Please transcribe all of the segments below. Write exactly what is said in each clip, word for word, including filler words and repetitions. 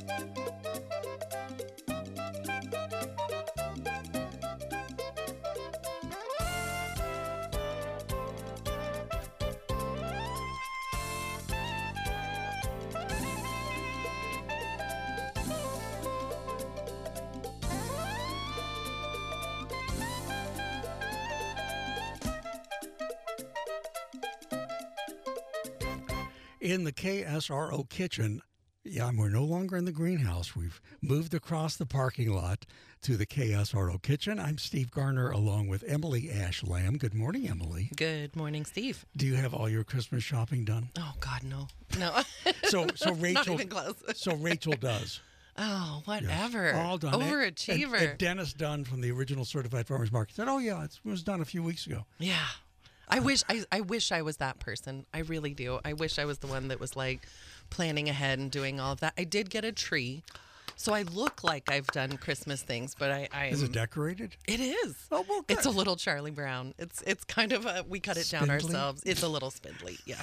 In the K S R O kitchen, yeah, we're no longer in the greenhouse. We've moved across the parking lot to the K S R O kitchen. I'm Steve Garner along with Emily Ash Lamb. Good morning, Emily. Good morning, Steve. Do you have all your Christmas shopping done? Oh, God, no. No. So so Rachel, Not even close. so Rachel does. Oh, whatever. Yes. All done. Overachiever. And, and Dennis Dunn from the original Certified Farmers Market said, oh, yeah, it was done a few weeks ago. Yeah. I wish I, I wish I was that person. I really do. I wish I was the one that was like planning ahead and doing all of that. I did get a tree, so I look like I've done Christmas things, but I, I Is it decorated? It is. Oh, well, good. It's a little Charlie Brown. It's it's kind of a we cut it Spindly? down ourselves. It's a little spindly, yeah.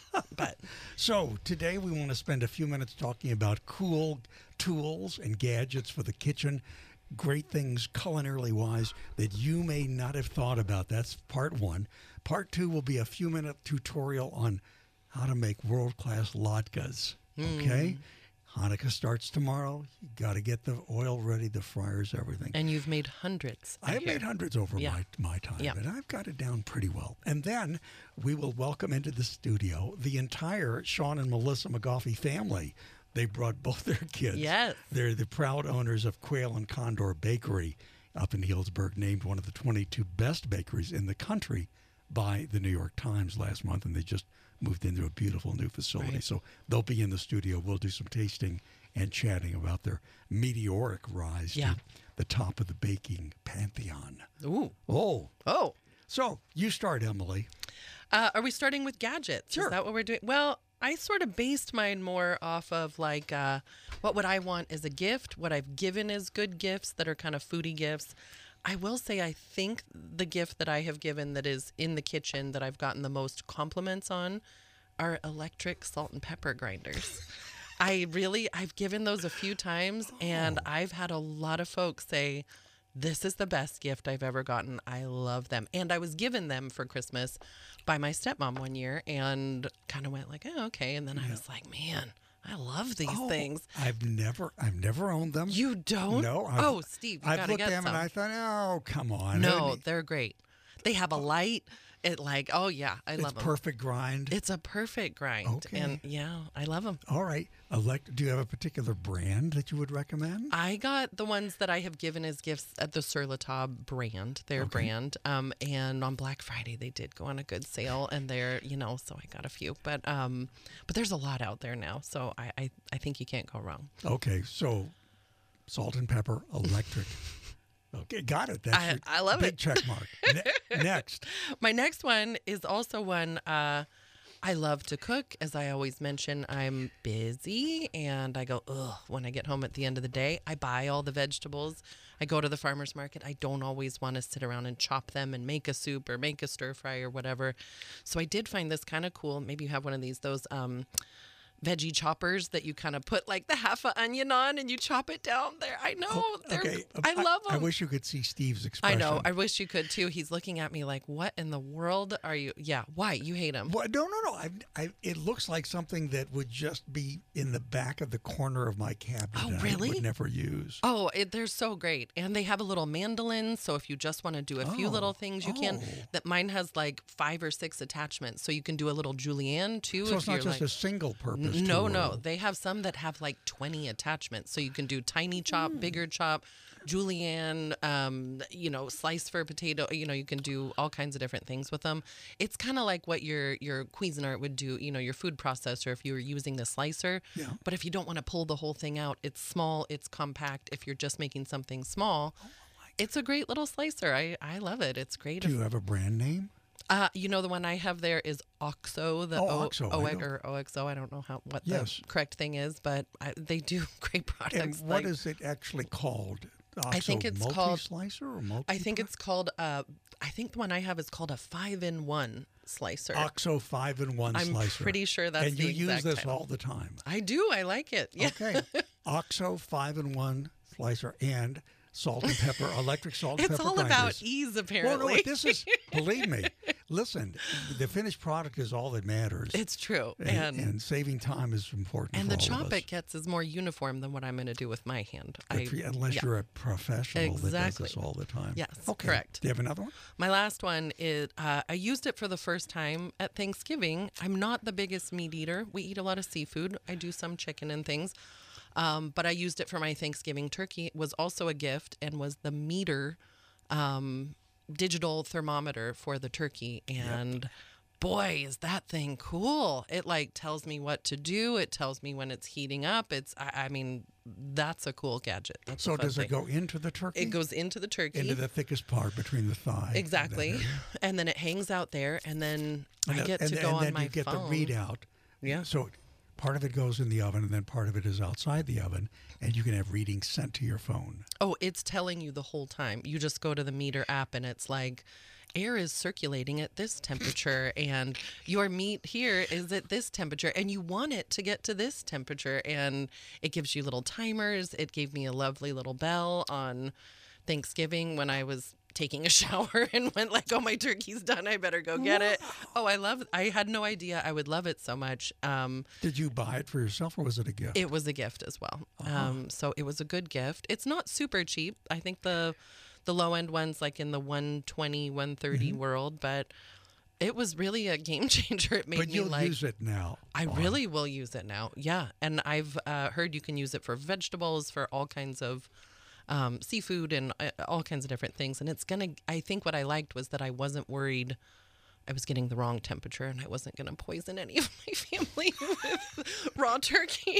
But so today we want to spend a few minutes talking about cool tools and gadgets for the kitchen. Great things culinarily wise that you may not have thought about. That's part one. Part two will be a few minute tutorial on how to make world-class latkes. Okay? Mm. Hanukkah starts tomorrow. You got to get the oil ready, the fryers, everything. And you've made hundreds. I have made hundreds over yeah. my, my time, yeah. and I've got it down pretty well. And then we will welcome into the studio the entire Sean and Melissa McGoffey family. They brought both their kids. Yes. They're the proud owners of Quail and Condor Bakery up in Healdsburg, named one of the twenty-two best bakeries in the country by the New York Times last month, and they just moved into a beautiful new facility. Right. So they'll be in the studio. We'll do some tasting and chatting about their meteoric rise yeah. to the top of the baking pantheon. Ooh. Oh. Oh. So you start, Emily. Uh, are we starting with gadgets? Sure. Is that what we're doing? Well, I sort of based mine more off of like uh, what would I want as a gift, what I've given as good gifts that are kind of foodie gifts. I will say I think the gift that I have given that is in the kitchen that I've gotten the most compliments on are electric salt and pepper grinders. I really, I've given those a few times, and I've had a lot of folks say, this is the best gift I've ever gotten. I love them. And I was given them for Christmas by my stepmom one year and kind of went like, oh, okay. And then yeah. I was like, man, I love these oh, things. I've never, I've never owned them. You don't? No. I've, oh, Steve, you I've gotta looked get at them some. and I thought, oh, come on. No, they're great. They have a light. It like, oh yeah, I it's love them. Perfect grind. It's a perfect grind. Okay. And yeah, I love them. All right. Elect. Do you have a particular brand that you would recommend? I got the ones that I have given as gifts at the Sur La Table brand, their okay. brand. Um, and on Black Friday they did go on a good sale, and they're, you know, so I got a few. But um, but there's a lot out there now, so I I, I think you can't go wrong. Okay, so salt and pepper, electric. Okay, got it. That's I, I love big it. check mark. Ne- next. My next one is also one uh, I love to cook. As I always mention, I'm busy and I go, ugh, when I get home at the end of the day. I buy all the vegetables. I go to the farmer's market. I don't always want to sit around and chop them and make a soup or make a stir fry or whatever. So I did find this kind of cool. Maybe you have one of these, those um, veggie choppers that you kind of put like the half a onion on and you chop it down there. I know. Oh, they're, okay. I love them. I, I wish you could see Steve's I expression. know. I wish you could too. He's looking at me like, what in the world are you? Yeah. Why? You hate him. Well, no, no, no. I, I, it looks like something that would just be in the back of the corner of my cabinet. Oh, that really? I would never use. Oh, it, they're so great. And they have a little mandolin. So if you just want to do a few Oh, little things, you can. oh. That mine has like five or six attachments. So you can do a little julienne too. So if it's not you're just like, a single purpose N- No, tool. no. They have some that have like twenty attachments. So you can do tiny chop, Mm. bigger chop, julienne, um, you know, slice for a potato. You know, you can do all kinds of different things with them. It's kind of like what your, your Cuisinart would do, you know, your food processor if you were using the slicer. Yeah. But if you don't want to pull the whole thing out, it's small, it's compact. If you're just making something small, Oh, it's a great little slicer. I, I love it. It's great. Do you have a brand name? Uh, you know, the one I have there is OXO, the Oh, o- OXO, O- I know. or O X O. I don't know how what Yes. the correct thing is, but I, they do great And products. what like, is it actually called? I think Oxo it's called- multi-slicer or multi I think it's called. Uh, I think the one I have is called a five-in-one slicer. OXO five in one I'm slicer. pretty sure that's and the you use exact this title. all the time. I do. I like it. Yeah. Okay. OXO five in one slicer and salt and pepper, electric salt and It's pepper all grinders. about ease, apparently. Well, no, this is, believe me, listen, the finished product is all that matters. It's true. and, And and saving time is important and for the all chop of us. it gets is more uniform than what I'm going to do with my hand. Good I, for you, unless yeah. you're a professional that does Exactly. this all the time. Yes, okay. correct. Do you have another one? My last one is uh, I used it for the first time at Thanksgiving. I'm not the biggest meat eater. We eat a lot of seafood. I do some chicken and things. Um, but I used it for my Thanksgiving turkey. It was also a gift and was the meter um, digital thermometer for the turkey. And boy, is that thing cool. It like tells me what to do. It tells me when it's heating up. It's, I, I mean, that's a cool gadget. That's a So fun does it thing. go into the turkey? It goes into the turkey. into the thickest part between the thigh. and that Exactly. area. And then it hangs out there, and then And I then- get and, to go and on then my you get phone. the readout. Yeah. So part of it goes in the oven, and then part of it is outside the oven, and you can have readings sent to your phone. Oh, it's telling you the whole time. You just go to the meter app, and it's like, air is circulating at this temperature, and your meat here is at this temperature, and you want it to get to this temperature. And it gives you little timers. It gave me a lovely little bell on Thanksgiving when I was taking a shower and went like, oh, my turkey's done. I better go get it. Oh, I love it. I had no idea I would love it so much. Um, Did you buy it for yourself, or was it a gift? It was a gift as well. Um, so it was a good gift. It's not super cheap. I think the the low end one's like in the one twenty, one thirty Mm-hmm. world, but it was really a game changer. It made but me you'll like, use it now. I on- really will use it now. Yeah. And I've uh, heard you can use it for vegetables, for all kinds of um, seafood and uh, all kinds of different things. And it's going to, I think what I liked was that I wasn't worried I was getting the wrong temperature and I wasn't going to poison any of my family with raw turkey.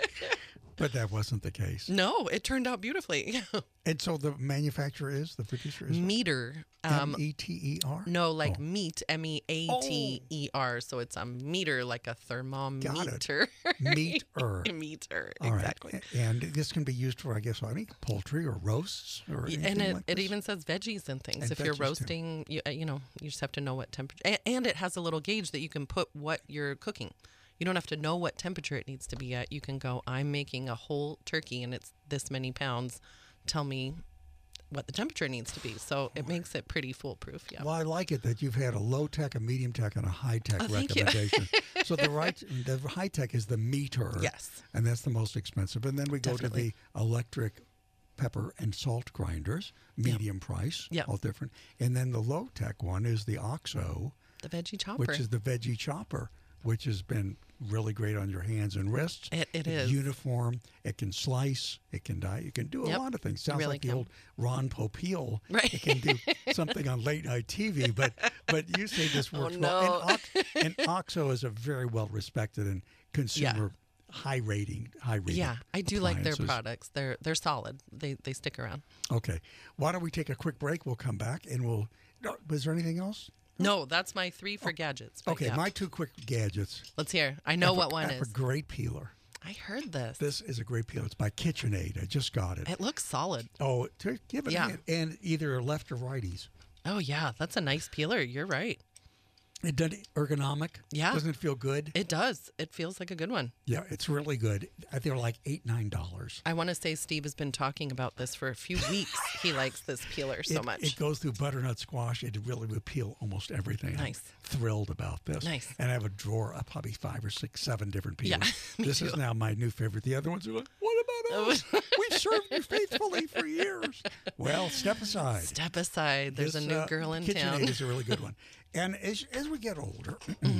But that wasn't the case. No, it turned out beautifully. And so the manufacturer is, the producer is Meter. Um, M E T E R? no, like Oh. meat, M E A T E R. So it's a meter, like a thermometer. Meat-er. Meter, All right. exactly. A- And this can be used for, I guess, any poultry or roasts or Y- anything And it, like it this? even says veggies and things. And if you're veggies, too. roasting, you, uh, you know, you just have to know what temperature. And, and it has a little gauge that you can put what you're cooking. You don't have to know what temperature it needs to be at. You can go, I'm making a whole turkey and it's this many pounds. Tell me what the temperature needs to be. So it makes it pretty foolproof. Yeah. Well, I like it that you've had a low tech, a medium tech, and a high tech Oh, thank you. recommendation. So the right, the high tech is the meter. Yes. And that's the most expensive. And then we go Definitely. to the electric pepper and salt grinders, medium price, Yep. all different. And then the low tech one is the OXO, The veggie chopper. which is the veggie chopper, which has been really great on your hands and wrists. It- it It's is. uniform. It can slice. It can die. You can do a Yep. lot of things. Sounds Really like the can. old Ron Popeil. Right. It can do something on late night T V. But but you say this Oh, works no. well. And, Ox- and OXO is a very well respected and consumer high rating, high rating. yeah, I do like their appliances. products. They're they're solid. They they stick around. Okay. Why don't we take a quick break? We'll come back and we'll. No, was there anything else? No, that's my three for gadgets. but Okay, yeah. my two quick gadgets. Let's hear. I know I have a- what one I have is. a great peeler. I heard this. This is a great peeler. It's by KitchenAid. I just got it. It looks solid. Oh, to give it a Yeah. hand. And either left or righties. Oh yeah, that's a nice peeler. You're right. It does ergonomic. Yeah. Doesn't it feel good? It does. It feels like a good one. Yeah, it's really good. I- They're like eight, nine dollars. I want to say Steve has been talking about this for a few weeks. He likes this peeler so it, much. It goes through butternut squash. It really will peel almost everything. Nice. I'm thrilled about this. Nice. And I have a drawer of probably five or six, seven different peelers. Yeah, me this is too. now my new favorite. The other ones are like, what about us? We've served you faithfully for years. Well, step aside. Step aside. There's This, a new uh, girl in KitchenAid town. is a really good one. And as, as we get older,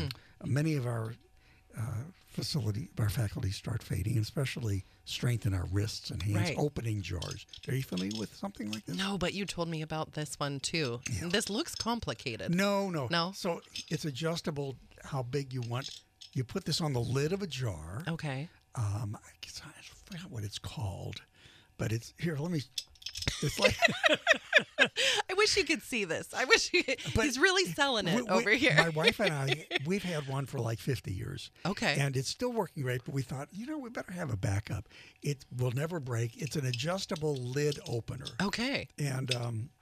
many of our uh, facility, our faculty start fading, and especially strengthen our wrists and hands, Right. opening jars. Are you familiar with something like this? No, but you told me about this one too. This looks complicated. No, no. No? So it's adjustable how big you want. You put this on the lid of a jar. Okay. Um, I, guess I forgot what it's called, but it's here. Let me. It's like I wish you could see this. I wish you, But he's really selling it we- we- over here. My wife and I, we've had one for like fifty years. Okay. And it's still working great, but we thought, you know, we better have a backup. It will never break. It's an adjustable lid opener. Okay. And um,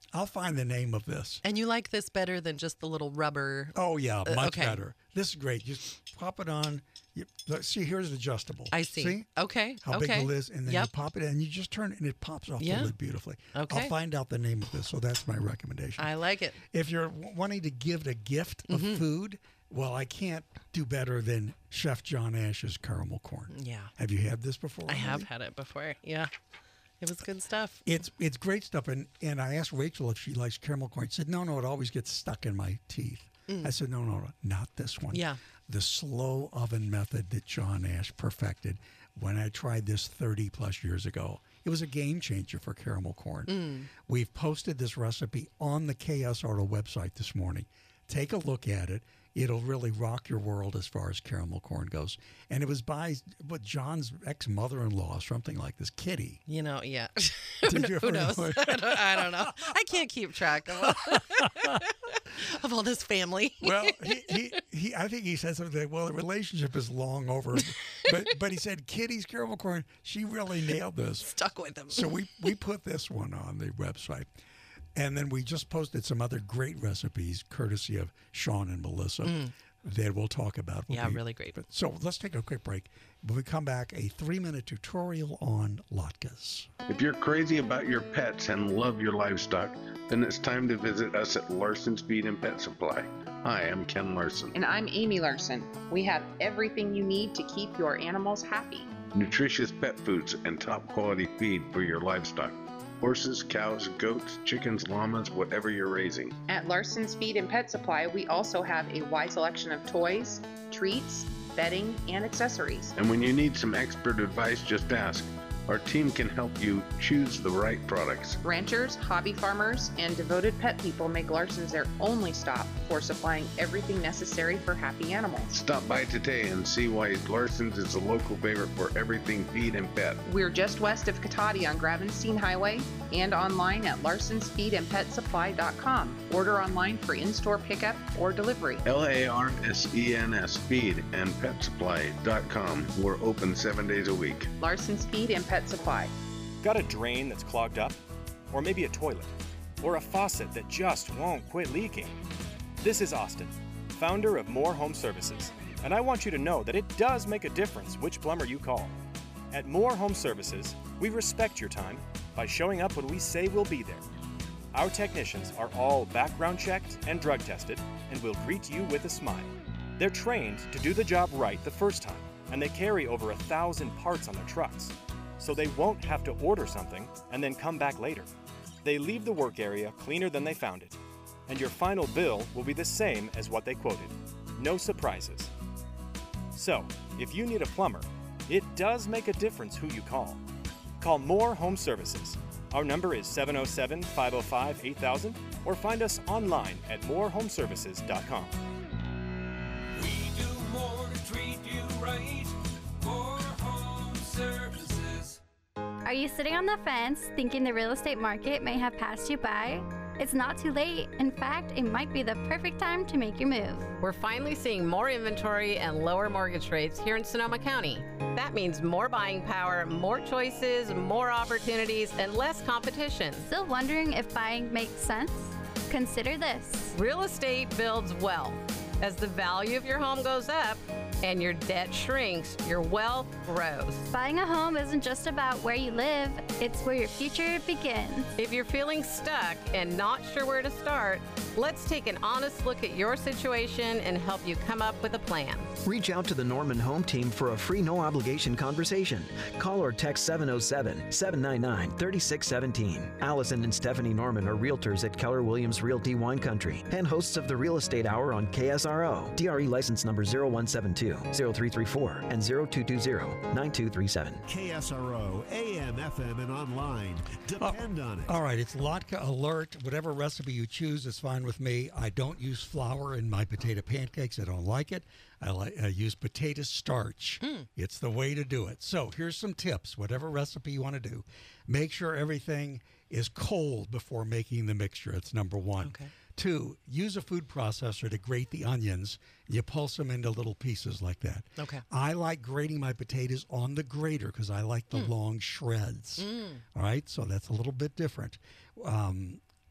I'll find the name of this. And you like this better than just the little rubber? Oh, yeah, Uh, much okay. better. This is great. Just pop it on. You, let's see, here's adjustable. I see. See? Okay. How okay. big the lid is, and then Yep. you pop it in, and you just turn it, and it pops off Yeah. the lid beautifully. Okay. I'll find out the name of this, so that's my recommendation. I like it. If you're w- wanting to give a gift of Mm-hmm. food, well, I can't do better than Chef John Ash's caramel corn. Yeah. Have you had this before? I have Emily? had it before. Yeah. It was good stuff. It's it's great stuff, and, and I asked Rachel if she likes caramel corn. She said, no, no, it always gets stuck in my teeth. I said, no, no, no, not this one. Yeah. The slow oven method that John Ash perfected when I tried this thirty plus years ago. It was a game changer for caramel corn. We've posted this recipe on the K S R O website this morning. Take a look at it. It'll really rock your world as far as caramel corn goes. And it was by what John's ex-mother-in-law, or something like this, Kitty. You know, yeah. Did who, you who ever knows? know? I, don't, I don't know. I can't keep track of all, of all this family. Well, he, he, he, I think he said something like, well, the relationship is long over. But but he said, Kitty's caramel corn, she really nailed this. Stuck with them. So we, we put this one on the website. And then we just posted some other great recipes, courtesy of Sean and Melissa, that we'll talk about. We'll Yeah, be- really great. but- So let's take a quick break. When we come back, a three-minute tutorial on latkes. If you're crazy about your pets and love your livestock, then it's time to visit us at Larson's Feed and Pet Supply. Hi, I'm Ken Larson. And I'm Amy Larson. We have everything you need to keep your animals happy. Nutritious pet foods and top quality feed for your livestock. Horses, cows, goats, chickens, llamas, whatever you're raising. At Larson's Feed and Pet Supply, we also have a wide selection of toys, treats, bedding, and accessories. And when you need some expert advice, just ask. Our team can help you choose the right products. Ranchers, hobby farmers, and devoted pet people make Larson's their only stop for supplying everything necessary for happy animals. Stop by today and see why Larson's is a local favorite for everything feed and pet. We're just west of Katati on Gravenstein Highway and online at larsons feed and pet supply dot com. Order online for in-store pickup or delivery. L A R S E N S feed and pet supply dot com. We're open seven days a week. Larson's Feed and Pet Supply. Got a drain that's clogged up? Or maybe a toilet? Or a faucet that just won't quit leaking? This is Austin, founder of More Home Services, and I want you to know that it does make a difference which plumber you call. At More Home Services, we respect your time by showing up when we say we'll be there. Our technicians are all background checked and drug tested and will greet you with a smile. They're trained to do the job right the first time, and they carry over a thousand parts on their trucks, so they won't have to order something and then come back later. They leave the work area cleaner than they found it, and your final bill will be the same as what they quoted. No surprises. So, if you need a plumber, it does make a difference who you call. Call More Home Services. Our number is seven oh seven, five oh five, eight thousand, or find us online at more home services dot com. We do more to treat you right. More Home Services. Are you sitting on the fence thinking the real estate market may have passed you by? It's not too late. In fact, it might be the perfect time to make your move. We're finally seeing more inventory and lower mortgage rates here in Sonoma County. That means more buying power, more choices, more opportunities, and less competition. Still wondering if buying makes sense? Consider this. Real estate builds wealth. As the value of your home goes up and your debt shrinks, your wealth grows. Buying a home isn't just about where you live, it's where your future begins. If you're feeling stuck and not sure where to start, let's take an honest look at your situation and help you come up with a plan. Reach out to the Norman Home Team for a free no-obligation conversation. Call or text seven oh seven, seven nine nine, three six one seven. Allison and Stephanie Norman are realtors at Keller Williams Realty Wine Country and hosts of the Real Estate Hour on K S R O. D R E license number zero one seven two, zero three three four and zero two two zero, nine two three seven. K S R O, A M, F M, and online. Depend on it. All right, it's Latke Alert. Whatever recipe you choose is fine with me. I don't use flour in my potato pancakes. I don't like it. I, like, I use potato starch. It's the way to do it. So here's some tips. Whatever recipe you want to do, make sure everything is cold before making the mixture. That's number one. Okay. Two, use a food processor to grate the onions. You pulse them into little pieces like that. Okay. I like grating my potatoes on the grater because I like the long shreds. All right, so that's a little bit different. Um,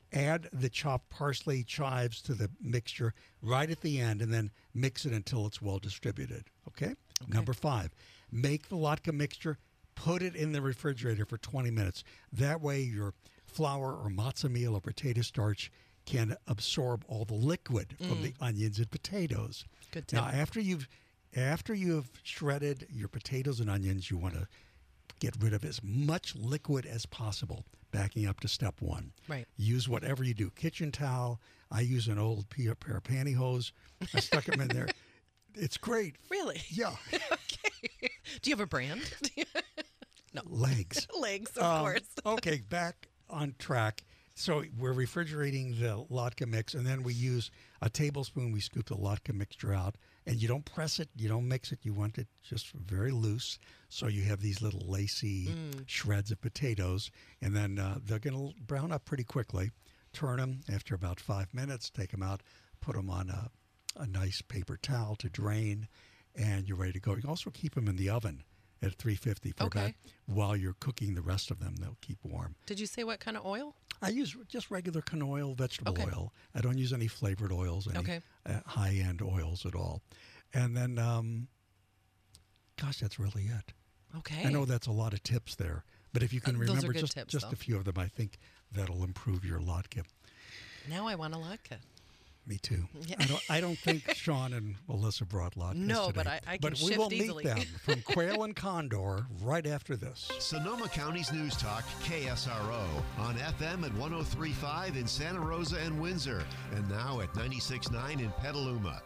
Add the chopped parsley, chives to the mixture right at the end, and then mix it until it's well distributed. Okay? okay. Number five, make the latke mixture, put it in the refrigerator for twenty minutes. That way your flour or matzo meal or potato starch can absorb all the liquid mm. from the onions and potatoes. Good tip. Now, after you've after you've shredded your potatoes and onions, you want to get rid of as much liquid as possible. Backing up to step one. Right. Use whatever you do. Kitchen towel. I use an old pair of pantyhose. I stuck them in there. It's great. Really? Yeah. Okay. Do you have a brand? No. Legs. Legs, of um, course. Okay, back on track. So we're refrigerating the latke mix, and then we use a tablespoon. We scoop the latke mixture out, and you don't press it. You don't mix it. You want it just very loose. So you have these little lacy mm. shreds of potatoes, and then uh, they're going to brown up pretty quickly. Turn them after about five minutes. Take them out. Put them on a, a nice paper towel to drain, and you're ready to go. You can also keep them in the oven at three fifty for okay. about while you're cooking the rest of them. They'll keep warm. Did you say what kind of oil? I use just regular canola oil, vegetable okay. oil. I don't use any flavored oils, any okay. uh, high-end oils at all. And then, um, gosh, that's really it. Okay. I know that's a lot of tips there, but if you can Uh, those are remember good just, tips, just though. a few of them, I think that'll improve your latke. Now I want a latke. Me too. Yeah. I don't. I don't think Sean and Melissa brought latkes No, today. but I, I can But shift we will easily. meet them from Quail and Condor right after this. Sonoma County's News Talk, K S R O, on F M at one oh three point five in Santa Rosa and Windsor, and now at ninety-six point nine in Petaluma.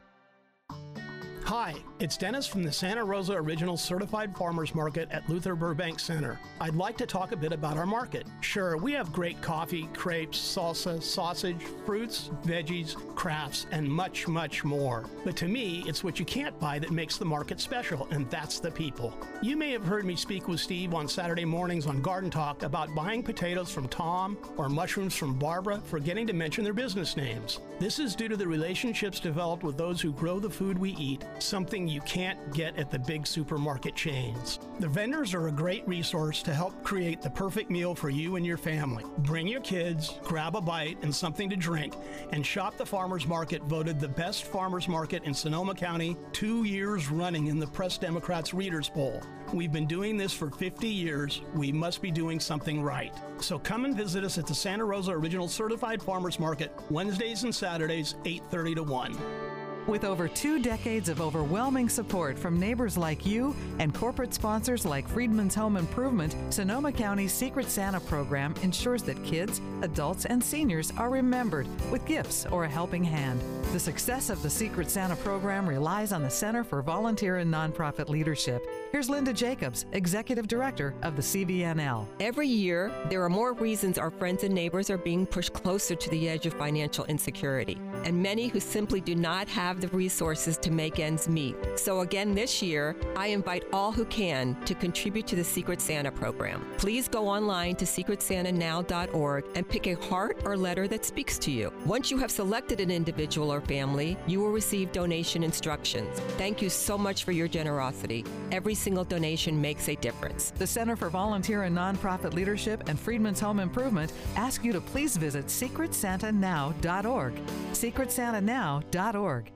Hi, it's Dennis from the Santa Rosa Original Certified Farmers Market at Luther Burbank Center. I'd like to talk a bit about our market. Sure, we have great coffee, crepes, salsa, sausage, fruits, veggies, crafts, and much, much more. But to me, it's what you can't buy that makes the market special, and that's the people. You may have heard me speak with Steve on Saturday mornings on Garden Talk about buying potatoes from Tom or mushrooms from Barbara, forgetting to mention their business names. This is due to the relationships developed with those who grow the food we eat, something you can't get at the big supermarket chains. The vendors are a great resource to help create the perfect meal for you and your family. Bring your kids, grab a bite and something to drink, and shop the farmers market, voted the best farmers market in Sonoma County two years running in the Press Democrats Readers Poll. We've been doing this for fifty years. We must be doing something right. So come and visit us at the Santa Rosa Original Certified Farmers Market, Wednesdays and Saturdays, eight thirty to one. With over two decades of overwhelming support from neighbors like you and corporate sponsors like Friedman's Home Improvement, Sonoma County's Secret Santa program ensures that kids, adults, and seniors are remembered with gifts or a helping hand. The success of the Secret Santa program relies on the Center for Volunteer and Nonprofit Leadership. Here's Linda Jacobs, Executive Director of the C V N L. Every year, there are more reasons our friends and neighbors are being pushed closer to the edge of financial insecurity, and many who simply do not have the resources to make ends meet. So again this year, I invite all who can to contribute to the Secret Santa program. Please go online to secret santa now dot org and pick a heart or letter that speaks to you. Once you have selected an individual or family, you will receive donation instructions. Thank you so much for your generosity. Every single donation makes a difference. The Center for Volunteer and Nonprofit Leadership and Friedman's Home Improvement ask you to please visit secret santa now dot org. secret santa now dot org.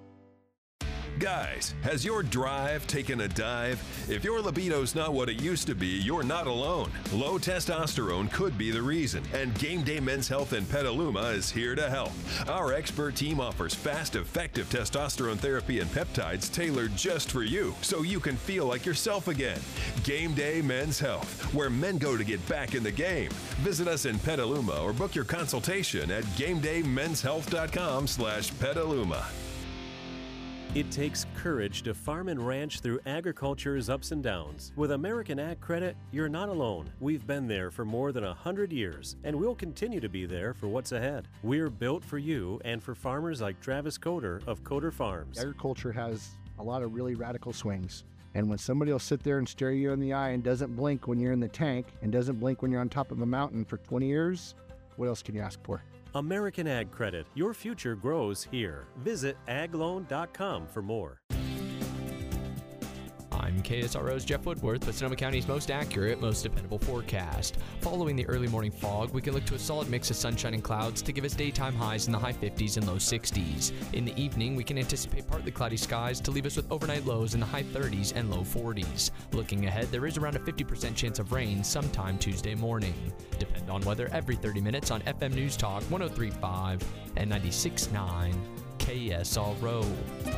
Guys, has your drive taken a dive? If your libido's not what it used to be, you're not alone. Low testosterone could be the reason, and Game Day Men's Health in Petaluma is here to help. Our expert team offers fast, effective testosterone therapy and peptides tailored just for you, so you can feel like yourself again. Game Day Men's Health, where men go to get back in the game. Visit us in Petaluma or book your consultation at game day men's health dot com slash Petaluma. It takes courage to farm and ranch through agriculture's ups and downs. With American Ag Credit, you're not alone. We've been there for more than one hundred years, and we'll continue to be there for what's ahead. We're built for you and for farmers like Travis Coder of Coder Farms. Agriculture has a lot of really radical swings. And when somebody will sit there and stare you in the eye and doesn't blink when you're in the tank and doesn't blink when you're on top of a mountain for twenty years, what else can you ask for? American Ag Credit. Your future grows here. Visit ag loan dot com for more. I'm I'm K S R O's Jeff Woodworth with Sonoma County's most accurate, most dependable forecast. Following the early morning fog, we can look to a solid mix of sunshine and clouds to give us daytime highs in the high fifties and low sixties. In the evening, we can anticipate partly cloudy skies to leave us with overnight lows in the high thirties and low forties. Looking ahead, there is around a fifty percent chance of rain sometime Tuesday morning. Depend on weather every thirty minutes on F M News Talk one oh three point five and ninety-six point nine K S R O.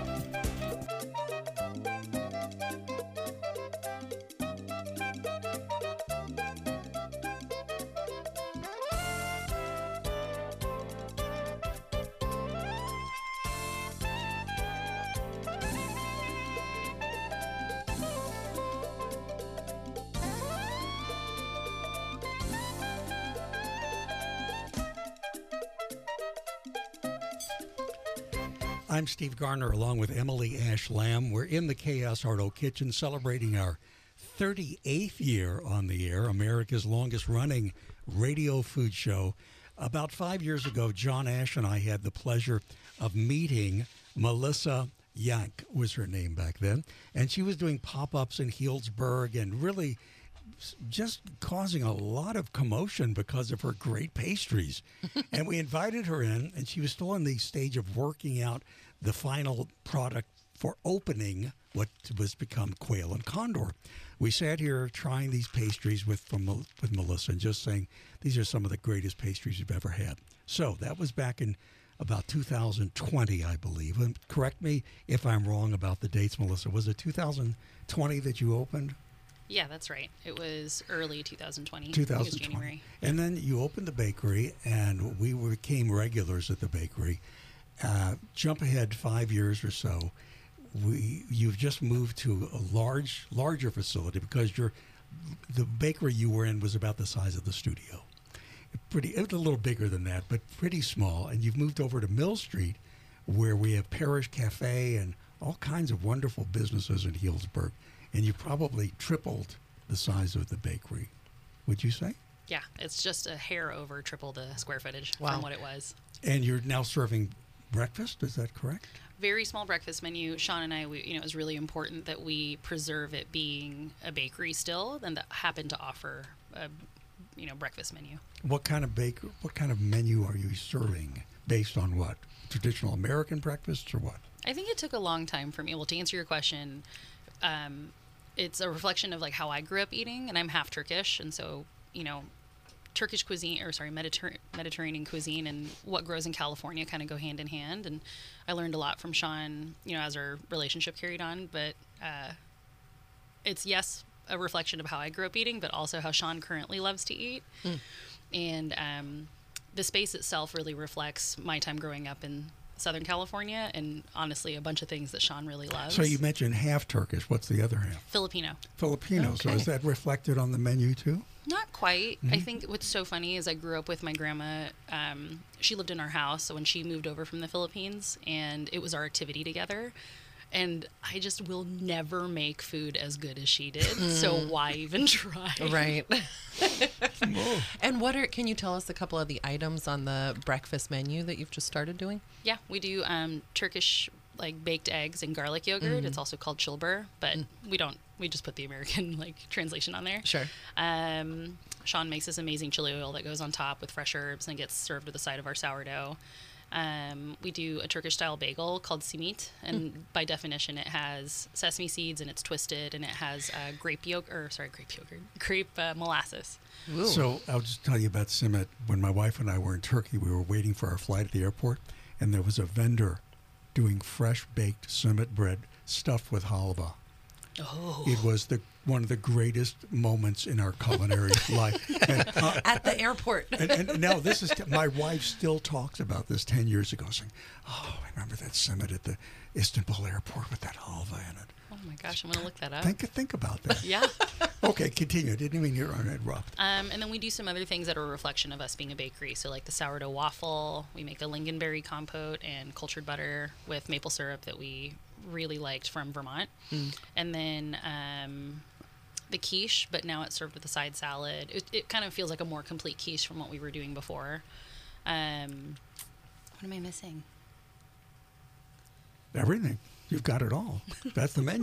I'm Steve Garner along with Emily Ash Lamb. We're in the K S R O kitchen celebrating our thirty-eighth year on the air, America's longest running radio food show. About five years ago, John Ash and I had the pleasure of meeting Melissa Yank, was her name back then, and she was doing pop-ups in Healdsburg and really just causing a lot of commotion because of her great pastries. And we invited her in, and she was still in the stage of working out the final product for opening what was become Quail and Condor. We sat here trying these pastries with from with Melissa and just saying, these are some of the greatest pastries you've ever had. So that was back in about two thousand twenty, I believe. And correct me if I'm wrong about the dates, Melissa. Was it two thousand twenty that you opened? Yeah, that's right. It was early two thousand twenty. two thousand twenty. It was January. And then you opened the bakery, and we became regulars at the bakery. Uh, jump ahead five years or so. We you've just moved to a large, larger facility because you're the bakery you were in was about the size of the studio. Pretty, it was a little bigger than that, but pretty small. And you've moved over to Mill Street, where we have Parish Cafe and all kinds of wonderful businesses in Healdsburg. And you probably tripled the size of the bakery, would you say? Yeah, it's just a hair over triple the square footage Wow. from what it was. And you're now serving breakfast, is that correct? Very small breakfast menu. Sean and I, we, you know, it was really important that we preserve it being a bakery still, and that happened to offer a, you know, breakfast menu. What kind of bake? What kind of menu are you serving? Based on what? Traditional American breakfasts or what? I think it took a long time for me. Well, to answer your question, um, it's a reflection of like how I grew up eating, and I'm half Turkish, and so you know, Turkish cuisine, or sorry, Mediter- Mediterranean cuisine, and what grows in California kind of go hand in hand. And I learned a lot from Sean, you know, as our relationship carried on. But uh, it's yes, a reflection of how I grew up eating, but also how Sean currently loves to eat. Mm. And um, the space itself really reflects my time growing up in Southern California, and honestly, a bunch of things that Sean really loves. So you mentioned half Turkish. What's the other half? Filipino. Filipino. So Okay. is that reflected on the menu too? Not quite. I Mhm. think what's so funny is I grew up with my grandma. Um, she lived in our house, so when she moved over from the Philippines, and it was our activity together. And I just will never make food as good as she did. So Mm. why even try? Right. And what are, can you tell us a couple of the items on the breakfast menu that you've just started doing? Yeah, we do um, Turkish like baked eggs and garlic yogurt. Mhm. It's also called chilbur, but we don't. We just put the American like translation on there. Sure. Um, Sean makes this amazing chili oil that goes on top with fresh herbs and gets served with the side of our sourdough. Um, we do a Turkish style bagel called simit, and Mm. by definition, it has sesame seeds and it's twisted, and it has uh, grape yogurt, or sorry, grape yogurt, grape uh, molasses. So I'll just tell you about Simit. When my wife and I were in Turkey, we were waiting for our flight at the airport, and there was a vendor doing fresh baked Simit bread stuffed with halva. Oh. It was the one of the greatest moments in our culinary life. And, uh, At the airport. and, and now this is, my wife still talks about this ten years ago, saying, oh, I remember that Simit at the Istanbul airport with that halva in it. Oh my gosh, I'm gonna look that up. Think, think about that. Yeah. Okay, continue. I didn't mean to interrupt. Um, and then we do some other things that are a reflection of us being a bakery. So like the sourdough waffle, we make a lingonberry compote and cultured butter with maple syrup that we really liked from Vermont. Mm. And then um, the quiche, but now it's served with a side salad. It, it kind of feels like a more complete quiche from what we were doing before. Um, what am I missing? Everything. You've got it all. That's the menu.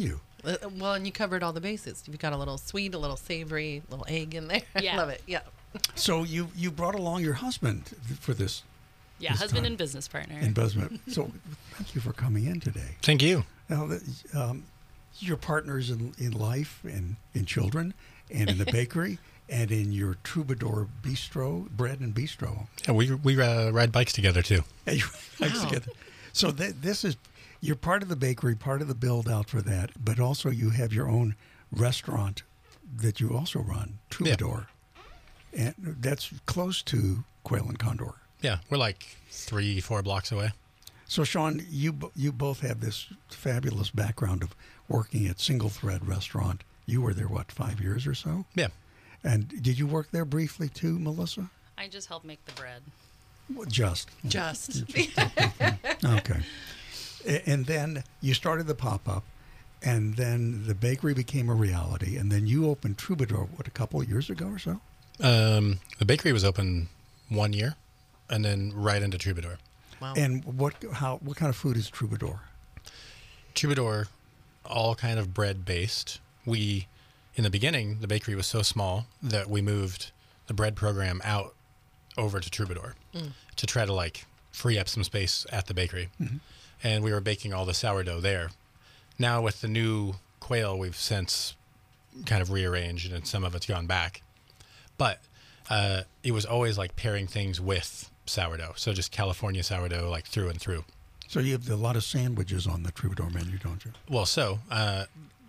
Uh, well, and you covered all the bases. You've got a little sweet, a little savory, a little egg in there. Yeah. I love it. Yeah. So you you brought along your husband for this. Yeah, this husband time. and business partner. And business. So thank you for coming in today. Thank you. Now, the- um, your partners in, in life and in children and in the bakery and in your Troubadour Bistro, bread and bistro. Yeah, we we uh, ride bikes together too. And you ride together. So th- this is, you're part of the bakery, part of the build out for that, but also you have your own restaurant that you also run, Troubadour. And that's close to Quail and Condor. Yeah, we're like three, four blocks away. So, Sean, you bo- you both have this fabulous background of working at Single Thread Restaurant. You were there, what, five years or so? Yeah. And did you work there briefly too, Melissa? I just help make the bread. Well, just. Just. Okay. A- And then you started the pop-up, and then the bakery became a reality, and then you opened Troubadour, what, a couple of years ago or so? Um, the bakery was open one year, and then right into Troubadour. Wow. And what how what kind of food is Troubadour? Troubadour, all kind of bread based. We, in the beginning, the bakery was so small that we moved the bread program out over to Troubadour Mm. to try to like free up some space at the bakery. Mhm. And we were baking all the sourdough there. Now with the new quail, we've since kind of rearranged and some of it's gone back. But uh, it was always like pairing things with sourdough. So just California sourdough, like through and through. So you have a lot of sandwiches on the Troubadour menu, don't you? Well, so uh,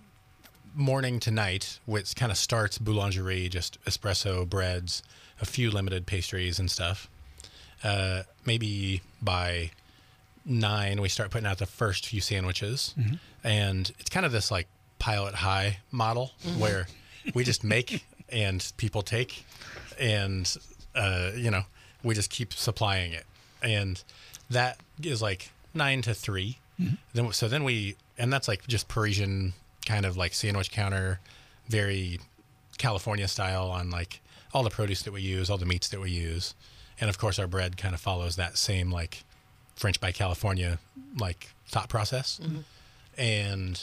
morning to night, which kind of starts boulangerie, just espresso breads, a few limited pastries and stuff. Uh, maybe by nine, we start putting out the first few sandwiches. Mhm. And it's kind of this like pilot high model Mhm. where we just make and people take. And, uh, you know, we just keep supplying it. And that is like nine to three. Mhm. Then, so then we, and that's like just Parisian kind of like sandwich counter, very California style on like all the produce that we use, all the meats that we use. And of course our bread kind of follows that same like French by California like thought process. Mhm. And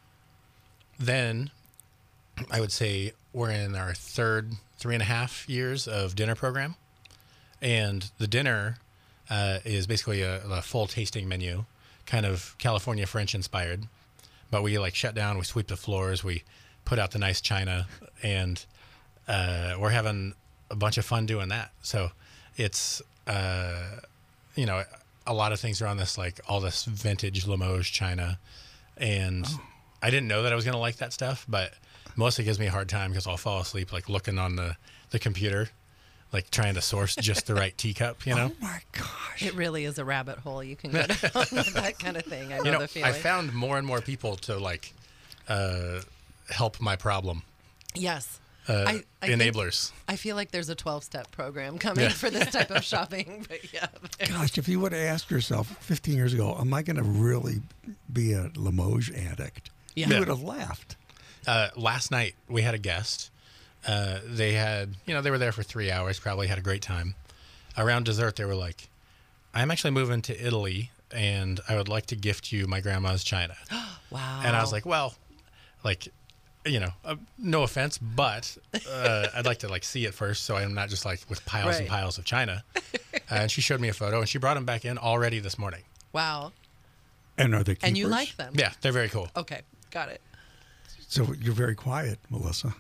then I would say we're in our third three and a half years of dinner program. And the dinner uh, is basically a, a full tasting menu, kind of California French inspired. But we like shut down, we sweep the floors, we put out the nice china, and uh, we're having a bunch of fun doing that. So it's, uh, you know, a lot of things are on this, like all this vintage Limoges china. And Oh. I didn't know that I was going to like that stuff, but mostly gives me a hard time because I'll fall asleep like looking on the, the computer, like trying to source just the right teacup, you know? Oh my gosh. It really is a rabbit hole you can go down with that kind of thing. I know, you know, the feeling. I found more and more people to like uh, help my problem. Yes. Uh, I, I think- enablers. I feel like there's a twelve-step program coming Yeah. for this type of shopping. But yeah. Gosh, if you would have asked yourself fifteen years ago, am I going to really be a Limoges addict? Yeah. You Yeah. would have laughed. Uh, last night we had a guest. Uh, they had, you know, they were there for three hours, probably had a great time. Around dessert, they were like, I'm actually moving to Italy and I would like to gift you my grandma's china. Wow. And I was like, well, like, you know, uh, no offense, but uh, I'd like to like see it first, so I'm not just like with piles and Right. piles of china. Uh, and she showed me a photo, and she brought them back in already this morning. Wow. And are they keepers? And you like them? Yeah, they're very cool. Okay, got it. So you're very quiet, Melissa.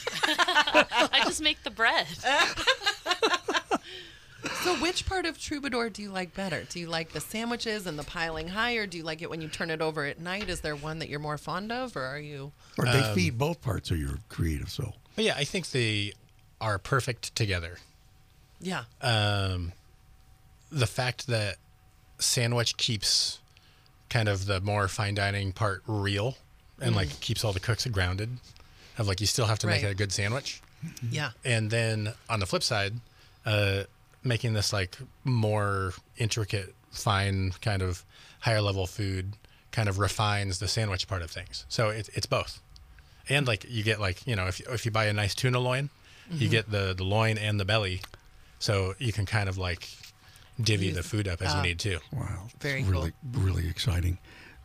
I just make the bread. So which part of Troubadour do you like better? Do you like the sandwiches and the piling high, or do you like it when you turn it over at night? Is there one that you're more fond of, or are you? Or they Um, feed both parts of your creative soul. But yeah, I think they are perfect together. Yeah. Um, the fact that sandwich keeps kind of the more fine dining part real and Mm. like keeps all the cooks grounded of like you still have to make Right. it a good sandwich. Yeah. And then on the flip side, uh, making this like more intricate, fine kind of higher level food kind of refines the sandwich part of things. So it, it's both. And like you get like, you know, if, if you buy a nice tuna loin, you Mhm. get the, the loin and the belly. So you can kind of like divvy Use- the food up as Ah. you need to. Wow. Very really, really exciting.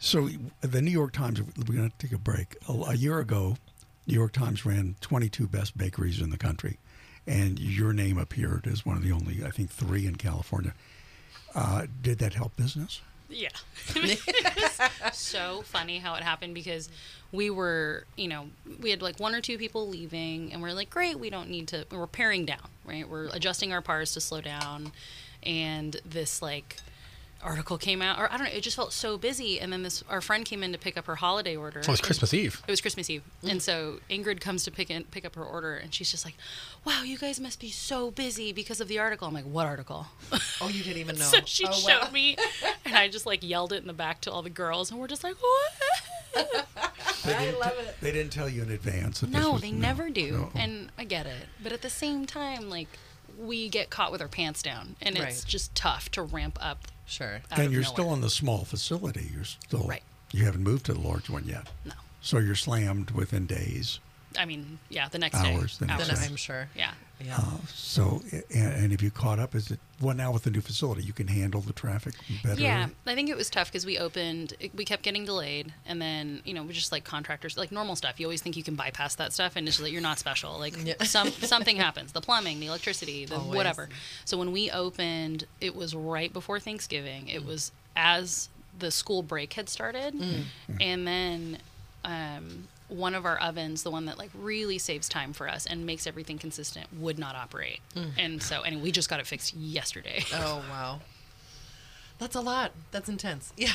So the New York Times, we're going to take a break. A, a year ago, New York Times ran twenty-two best bakeries in the country, and your name appeared as one of the only, I think, three in California. Uh, did that help business? Yeah. It's so funny how it happened because we were, you know, we had like one or two people leaving, and we're like, great, we don't need to, we're paring down, right? We're adjusting our pars to slow down, and this like article came out, or I don't know, it just felt so busy. And then this, our friend came in to pick up her holiday order. Oh, it was Christmas Eve. It was Christmas Eve. Mm. And so Ingrid comes to pick in, pick up her order, and she's just like, wow, you guys must be so busy because of the article. I'm like, what article? Oh, you didn't even know. So she oh, showed wow. me, and I just like yelled it in the back to all the girls, and we're just like, what? I love it. They didn't tell you in advance. That this No, was, they no, never do. no. And I get it. But at the same time, like, we get caught with our pants down, and it's Right. just tough to ramp up. Sure. out And of you're nowhere. still in the small facility. You're still Right. You haven't moved to the large one yet. No. So you're slammed within days. I mean, yeah, the next Hours, day. the next Hours. day. I'm sure. Yeah. Yeah. Uh, so, and, and if you caught up, is it well now with the new facility, you can handle the traffic better? Yeah, I think it was tough because we opened, it- we kept getting delayed, and then you know we just like contractors, like normal stuff. You always think you can bypass that stuff, and it's like you're not special. Like some something happens, the plumbing, the electricity, the Always. whatever. So when we opened, it was right before Thanksgiving. It was as the school break had started, Mm. and then um, one of our ovens, the one that like really saves time for us and makes everything consistent, would not operate. Mm. And so, and we just got it fixed yesterday. Oh, wow. That's a lot. That's intense. Yeah.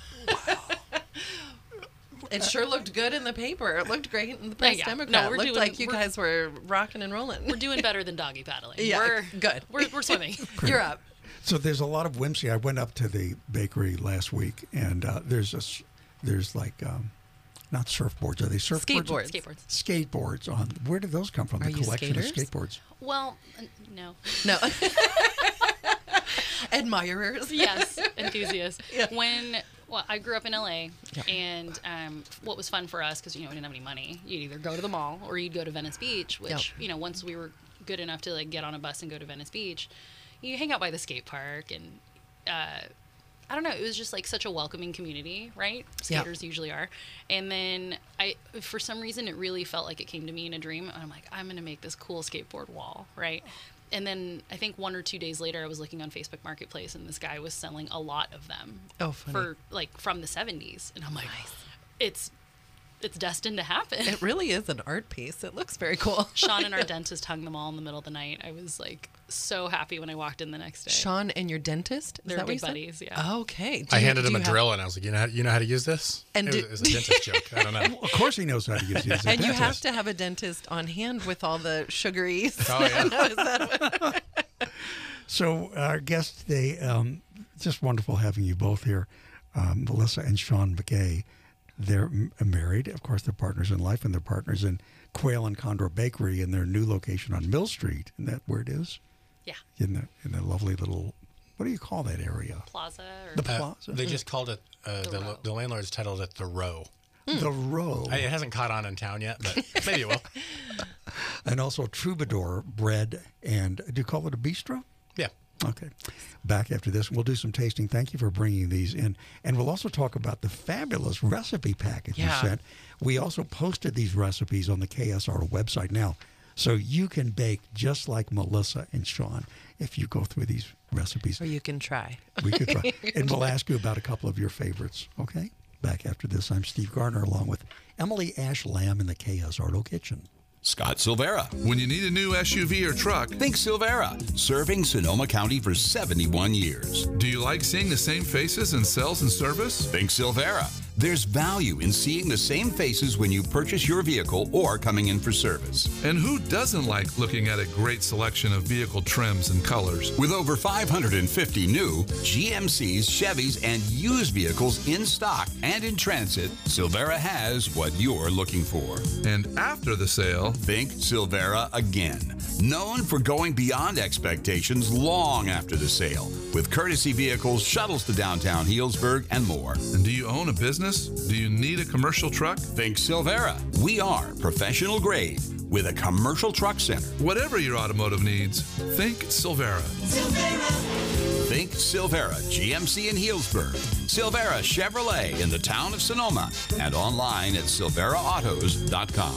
It sure looked good in the paper. It looked great in the Press Yeah. Democrat. No, It we're looked doing- like you we're- guys were rocking and rolling. We're doing better than doggy paddling. Yeah, we're good. We're, we're swimming. You're up. So there's a lot of whimsy. I went up to the bakery last week, and uh, there's a s- there's like um, not surfboards. Are they surfboards? Skateboards. Skateboards. Skateboards on. Where did those come from? Are the you collection skaters? of skateboards. Well, n- no. No. Admirers. Yes, enthusiasts. Yeah. When well, I grew up in L A, Yeah. and um, what was fun for us because you know we didn't have any money. You'd either go to the mall or you'd go to Venice Beach, which Yep. you know once we were good enough to like get on a bus and go to Venice Beach, you hang out by the skate park and. Uh, I don't know. It was just like such a welcoming community, right? Yeah. Skaters usually are. And then I, for some reason, it really felt like it came to me in a dream. And I'm like, I'm going to make this cool skateboard wall, right? And then I think one or two days later, I was looking on Facebook Marketplace, and this guy was selling a lot of them. Oh, funny. For like from the seventies, and I'm like, it's it's destined to happen. It really is an art piece. It looks very cool. Sean and our dentist hung them all in the middle of the night. I was like so happy when I walked in the next day. Sean and your dentist? Is They're that what big you said? buddies, yeah. Okay. Do I you- handed do him a you have- drill, and I was like, you know, how, you know how to use this? And it, did- was, it was a dentist joke. I don't know. Of course he knows how to use it. He's a And you have dentist. to have a dentist on hand with all the sugary. Oh, yeah. Is that what- So our guests today, um, just wonderful having you both here, um, Melissa and Sean McKay. They're m- married, of course. They're partners in life, and they're partners in Quail and Condor Bakery in their new location on Mill Street. Isn't that where it is? Yeah. In the in the lovely little, what do you call that area? Plaza or The Uh, plaza. they just called it, uh, The the, Row. the landlord's titled it The Row. The Row. I, it hasn't caught on in town yet, but maybe it will. And also Troubadour Bread and, do you call it a bistro? Yeah. Okay. Back after this, we'll do some tasting. Thank you for bringing these in. And we'll also talk about the fabulous recipe package Yeah. you sent. We also posted these recipes on the K S R website now. So you can bake just like Melissa and Sean if you go through these recipes. Or you can try. We could try. And we'll ask you about a couple of your favorites. Okay? Back after this, I'm Steve Garner along with Emily Ash Lamb in the K S R Kitchen. Scott Silvera. When you need a new S U V or truck, Think Silvera, serving Sonoma County for seventy-one years. do you like seeing the same faces in sales and service? Think Silvera. There's value in seeing the same faces when you purchase your vehicle or coming in for service. And who doesn't like looking at a great selection of vehicle trims and colors? With over five hundred fifty new G M Cs, Chevys, and used vehicles in stock and in transit, Silvera has what you're looking for. And after the sale, Think Silvera again. Known for going beyond expectations long after the sale, with courtesy vehicles, shuttles to downtown Healdsburg, and more. and do you own a business? Do you need a commercial truck? Think Silvera. We are professional grade with a commercial truck center. Whatever your automotive needs, think Silvera. Silvera, Think Silvera G M C in Healdsburg, Silvera Chevrolet in the town of Sonoma, and online at silvera autos dot com.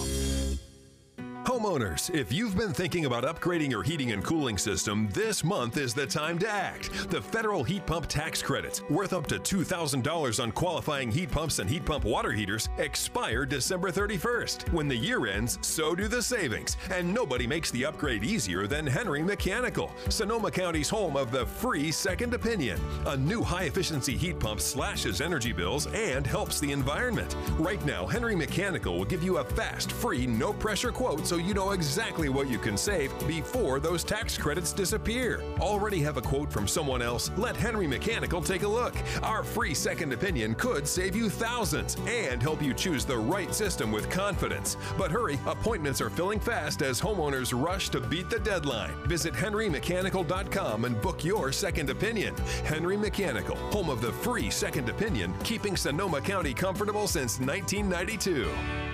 Homeowners, if you've been thinking about upgrading your heating and cooling system, this month is the time to act. The federal heat pump tax credits, worth up to two thousand dollars on qualifying heat pumps and heat pump water heaters, expire December thirty-first. When the year ends, so do the savings. And nobody makes the upgrade easier than Henry Mechanical, Sonoma County's home of the free second opinion. A new high-efficiency heat pump slashes energy bills and helps the environment. Right now, Henry Mechanical will give you a fast, free, no-pressure quote so you know exactly what you can save before those tax credits disappear. Already have a quote from someone else? Let Henry Mechanical take a look. Our free second opinion could save you thousands and help you choose the right system with confidence. But hurry, appointments are filling fast as homeowners rush to beat the deadline. Visit henry mechanical dot com and book your second opinion. Henry Mechanical, home of the free second opinion, keeping Sonoma County comfortable since nineteen ninety-two.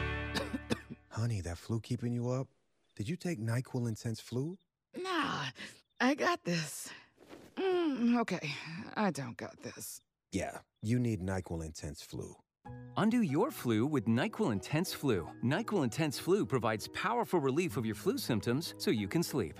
Honey, that flu keeping you up? Did you take NyQuil Intense Flu? Nah, I got this. Mm, okay, I don't got this. Yeah, you need NyQuil Intense Flu. Undo your flu with NyQuil Intense Flu. NyQuil Intense Flu provides powerful relief of your flu symptoms so you can sleep.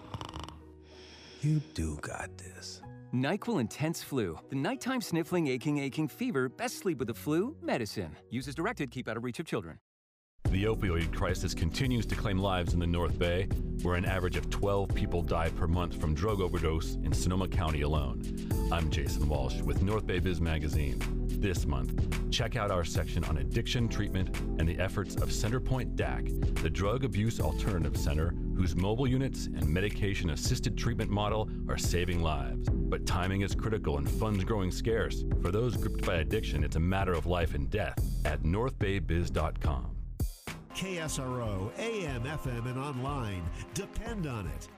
You do got this. NyQuil Intense Flu. The nighttime sniffling, aching, aching fever. Best sleep with the flu medicine. Use as directed. Keep out of reach of children. The opioid crisis continues to claim lives in the North Bay, where an average of twelve people die per month from drug overdose in Sonoma County alone. I'm Jason Walsh with North Bay Biz Magazine. This month, check out our section on addiction treatment and the efforts of Centerpoint D A C, the Drug Abuse Alternative Center, whose mobile units and medication-assisted treatment model are saving lives. But timing is critical and funds growing scarce. For those gripped by addiction, it's a matter of life and death at north bay biz dot com. K S R O, A M, F M, and online. Depend on it.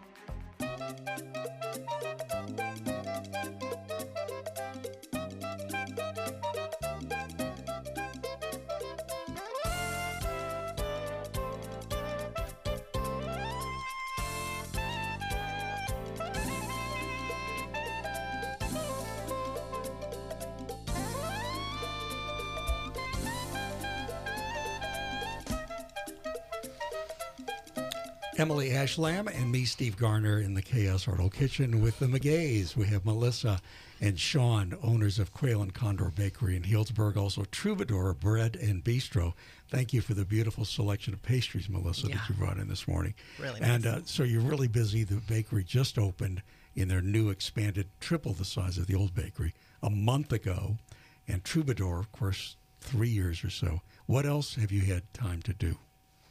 Emily Ashlam and me, Steve Garner, in the K S R O kitchen with the McGays. We have Melissa and Sean, owners of Quail and Condor Bakery in Healdsburg, also Troubadour Bread and Bistro. Thank you for the beautiful selection of pastries, Melissa, Yeah. that you brought in this morning. Really And nice. uh, so you're really busy. The bakery just opened in their new expanded, triple the size of the old bakery, a month ago. And Troubadour, of course, three years or so. What else have you had time to do?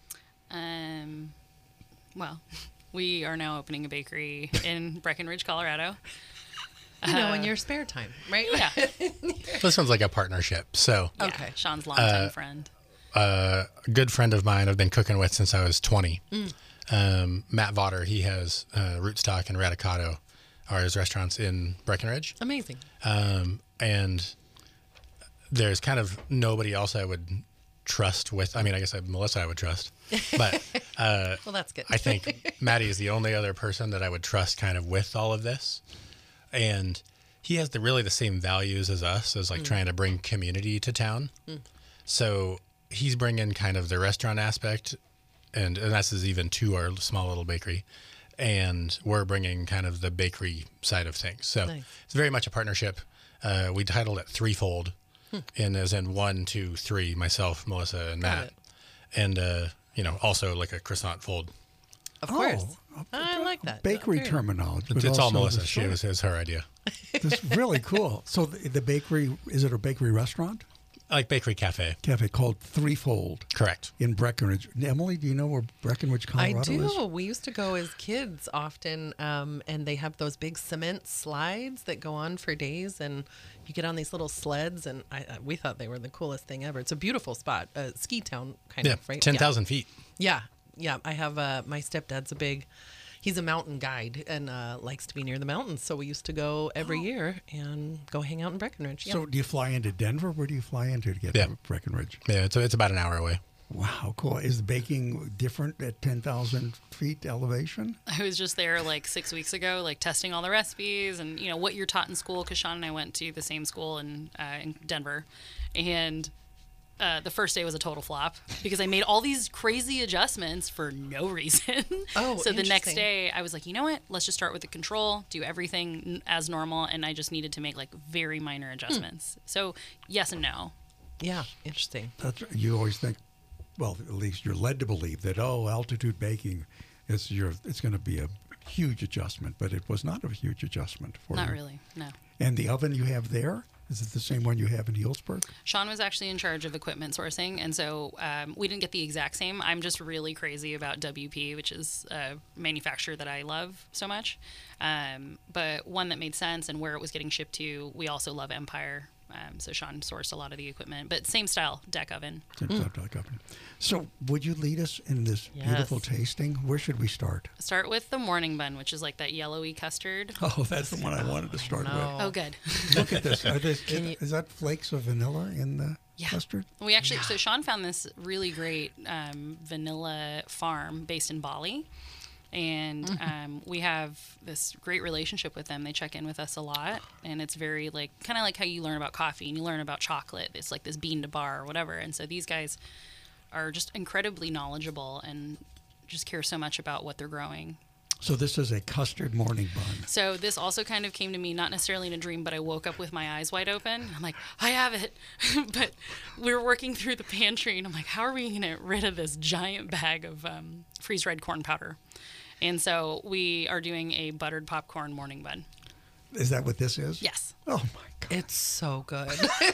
Um, well, we are now opening a bakery in Breckenridge, Colorado. You know, Uh, in your spare time, right? Yeah. This one's like a partnership. So, Yeah, Okay. Sean's longtime Uh, friend. uh, a good friend of mine I've been cooking with since I was twenty. Mm. Um, Matt Vaughter, he has uh, Rootstock and Radicato are his restaurants in Breckenridge. Amazing. Um, and there's kind of nobody else I would trust with. I mean, I guess I, Melissa I would trust. But uh, Well, that's good. I think Maddie is the only other person that I would trust kind of with all of this. And he has the really the same values as us, as like Mm. trying to bring community to town. Mm. So he's bringing kind of the restaurant aspect, and, and that's even to our small little bakery. And we're bringing kind of the bakery side of things. So Nice. it's very much a partnership. Uh, we titled it Threefold, Hmm. and as in one, two, three, myself, Melissa, and Got Matt. it. And, uh, you know, also like a croissant fold. Of course. I like that. Bakery Very- terminology. It's, but it's all also Melissa. the She store. was, it was her idea. This is really cool. So the, the bakery, is it a bakery restaurant? Like bakery cafe. Cafe called Threefold. Correct. In Breckenridge. Emily, do you know where Breckenridge, Colorado I do. is? We used to go as kids often, um, and they have those big cement slides that go on for days, and you get on these little sleds, and I, I, we thought they were the coolest thing ever. It's a beautiful spot, a ski town kind Yeah, of, right? ten thousand feet. Yeah, yeah. I have uh, my stepdad's a big. He's a mountain guide and uh, likes to be near the mountains, so we used to go every year and go hang out in Breckenridge. Yeah. So do you fly into Denver? Where do you fly into to get Yeah. to Breckenridge? Yeah, it's, it's about an hour away. Wow, cool. Is the baking different at ten thousand feet elevation? I was just there like six weeks ago, like testing all the recipes and, you know, what you're taught in school, because Sean and I went to the same school in, uh, in Denver. And uh, the first day was a total flop because I made all these crazy adjustments for no reason. Oh, So the next interesting. day I was like, you know what? Let's just start with the control, do everything n- as normal. And I just needed to make like very minor adjustments. So yes and no. Yeah, interesting. That's, you always think, well, at least you're led to believe that, oh, altitude baking, is your, it's going to be a huge adjustment, but it was not a huge adjustment for Not you. really, no. And the oven you have there, is it the same one you have in Healdsburg? Sean was actually in charge of equipment sourcing, and so um, we didn't get the exact same. I'm just really crazy about W P, which is a manufacturer that I love so much. Um, but one that made sense and where it was getting shipped to, we also love Empire. Um, so Sean sourced a lot of the equipment, but same style deck oven. Same style deck oven. So would you lead us in this beautiful Yes. tasting? Where should we start? Start with the morning bun, which is like that yellowy custard. Oh, that's the one I wanted to start with. Oh, good. Look at this. Are this Can is, you- is that flakes of vanilla in the Yeah. custard? We actually, so Sean found this really great um, vanilla farm based in Bali. And Mm-hmm. um, we have this great relationship with them. They check in with us a lot. And it's very like, kind of like how you learn about coffee and you learn about chocolate. It's like this bean to bar or whatever. And so these guys are just incredibly knowledgeable and just care so much about what they're growing. So this is a custard morning bun. So this also kind of came to me, not necessarily in a dream, but I woke up with my eyes wide open. I'm like, I have it. But we were working through the pantry, and I'm like, how are we going to get rid of this giant bag of um, freeze-dried corn powder? And so we are doing a buttered popcorn morning bun. Is that what this is? Yes. Oh my God! It's so good.